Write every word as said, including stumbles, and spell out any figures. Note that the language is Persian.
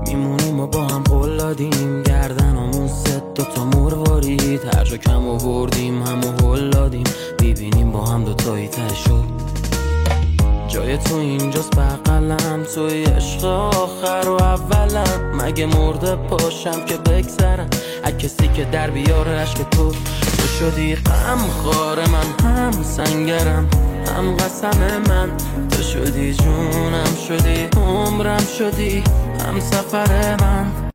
میمونیم و با هم قول دادیم، گردنمون ست دوتا مروارید، هر جا کم آوردیم همو هل دادیم، میبینیم با هم دوتایی ته شد. جای تو اینجاست بغلم، توی عشق آخر و اولم، مگه مرده پاشم که بگذرم از کسی که در بیاره عشق تو. تو شدی غم خوار من، هم سنگرم هم قسم من، تو شدی جونم، شدی عمرم، شدی هم سفر من.